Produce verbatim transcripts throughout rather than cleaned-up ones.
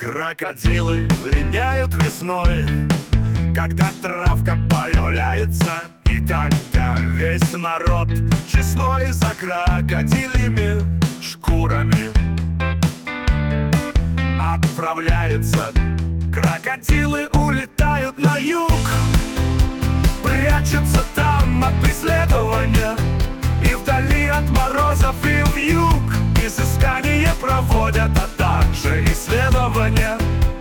Крокодилы линяют весной, когда травка появляется, и тогда весь народ честной за крокодильями шкурами отправляется. Крокодилы улетают на юг, прячутся там от преследования, и вдали от морозов и вьюг изыскания проводят, а также исследования.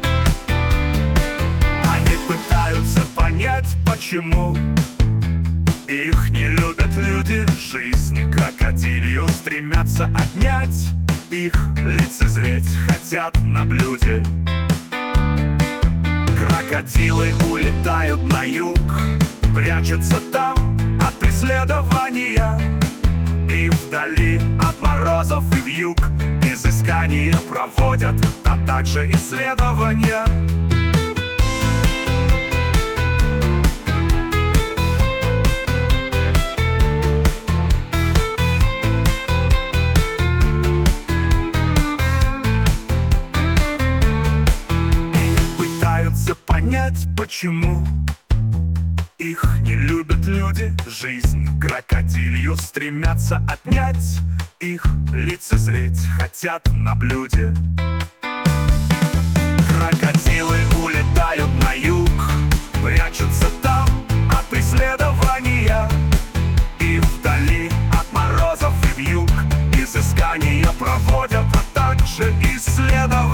Они пытаются понять, почему их не любят люди. Жизнь крокодилью стремятся отнять, их лицезреть хотят на блюде. Крокодилы улетают на юг, прячутся там от преследования, и вдали от морозов и вьюг изыскания проводят, а также исследования. Пытаются понять, почему их не любят люди. Жизнь крокодилью стремятся отнять, их лицезреть хотят на блюде. Крокодилы улетают на юг, прячутся там от преследования, и вдали от морозов и вьюг изыскания проводят, а также исследования.